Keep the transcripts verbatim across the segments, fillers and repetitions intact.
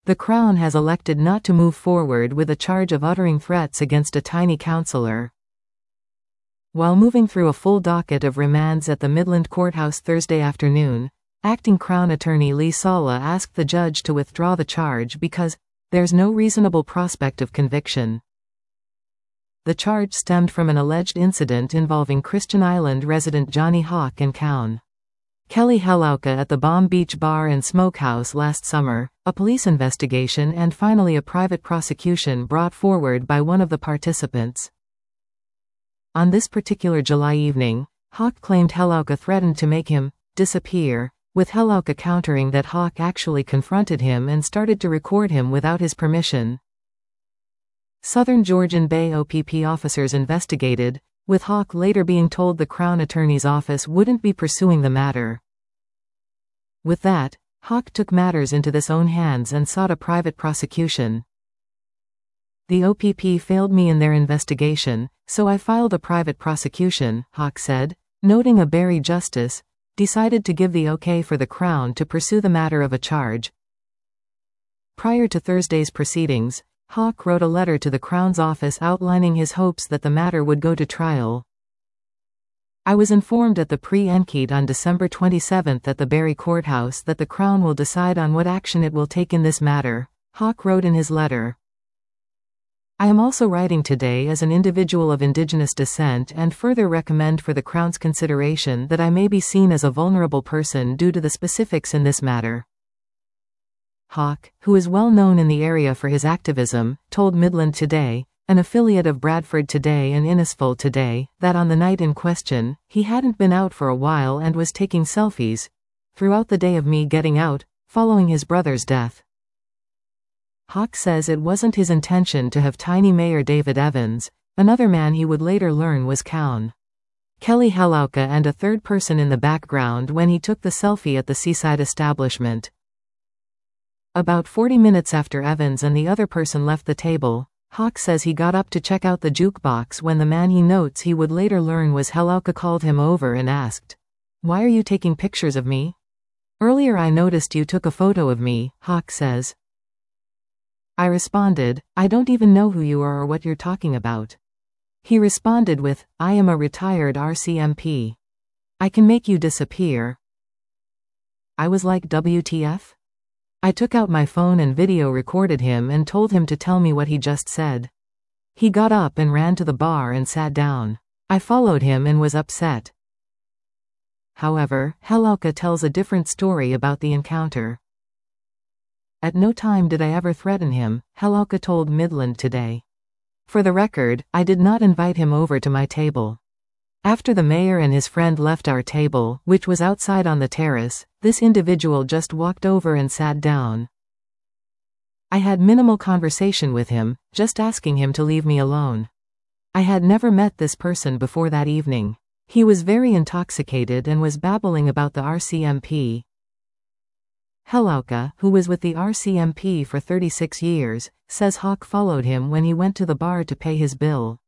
The Crown has elected not to move forward with a charge of uttering threats against a tiny councillor. While moving through a full docket of remands at the Midland Courthouse Thursday afternoon, Acting Crown Attorney Lee Sala asked the judge to withdraw the charge because there's no reasonable prospect of conviction. The charge stemmed from an alleged incident involving Christian Island resident Johnny Hawk and Cown Kelly Helauka at the Bomb Beach Bar and Smokehouse last summer, a police investigation and finally a private prosecution brought forward by one of the participants. On this particular July evening, Hawk claimed Helauka threatened to make him disappear, with Helauka countering that Hawk actually confronted him and started to record him without his permission. Southern Georgian Bay O P P officers investigated, with Hawk later being told the Crown Attorney's office wouldn't be pursuing the matter. With that, Hawk took matters into his own hands and sought a private prosecution. The O P P failed me in their investigation, so I filed a private prosecution, Hawk said, noting a Barrie justice decided to give the okay for the Crown to pursue the matter of a charge. Prior to Thursday's proceedings, Hawk wrote a letter to the Crown's office outlining his hopes that the matter would go to trial. I was informed at the pre-enquête on December twenty-seventh at the Barrie Courthouse that the Crown will decide on what action it will take in this matter, Hawk wrote in his letter. I am also writing today as an individual of Indigenous descent and further recommend for the Crown's consideration that I may be seen as a vulnerable person due to the specifics in this matter. Hawk, who is well known in the area for his activism, told Midland Today, an affiliate of Bradford Today and Innisfil Today, that on the night in question, he hadn't been out for a while and was taking selfies throughout the day of me getting out, following his brother's death. Hawk says it wasn't his intention to have tiny Mayor David Evans, another man he would later learn was Cown Kelly Helauka and a third person in the background when he took the selfie at the seaside establishment. About forty minutes after Evans and the other person left the table, Hawk says he got up to check out the jukebox when the man he notes he would later learn was Helauka called him over and asked, "Why are you taking pictures of me? Earlier I noticed you took a photo of me," Hawk says. I responded, "I don't even know who you are or what you're talking about." He responded with, "I am a retired R C M P. I can make you disappear." I was like, W T F? I took out my phone and video recorded him and told him to tell me what he just said. He got up and ran to the bar and sat down. I followed him and was upset. However, Helauka tells a different story about the encounter. At no time did I ever threaten him, Helauka told Midland Today. For the record, I did not invite him over to my table. After the mayor and his friend left our table, which was outside on the terrace, this individual just walked over and sat down. I had minimal conversation with him, just asking him to leave me alone. I had never met this person before that evening. He was very intoxicated and was babbling about the R C M P. Helauka, who was with the R C M P for thirty-six years, says Hawk followed him when he went to the bar to pay his bill.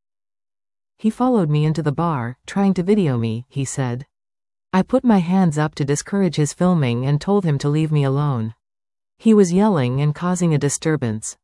He followed me into the bar, trying to video me, he said. I put my hands up to discourage his filming and told him to leave me alone. He was yelling and causing a disturbance.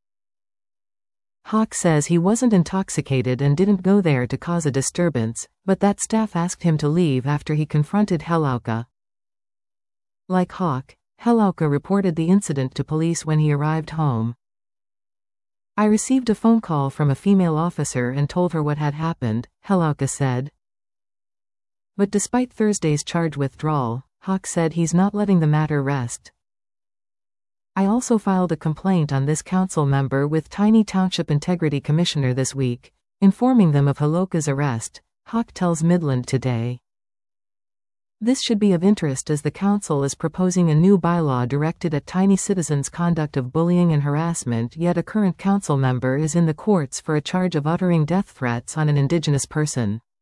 Hawk says he wasn't intoxicated and didn't go there to cause a disturbance, but that staff asked him to leave after he confronted Helauka. Like Hawk, Helauka reported the incident to police when he arrived home. I received a phone call from a female officer and told her what had happened, Helauka said. But despite Thursday's charge withdrawal, Hawk said he's not letting the matter rest. I also filed a complaint on this council member with Tiny Township Integrity Commissioner this week, informing them of Helauka's arrest, Hawk tells Midland Today. This should be of interest as the council is proposing a new bylaw directed at tiny citizens' conduct of bullying and harassment, yet a current council member is in the courts for a charge of uttering death threats on an Indigenous person.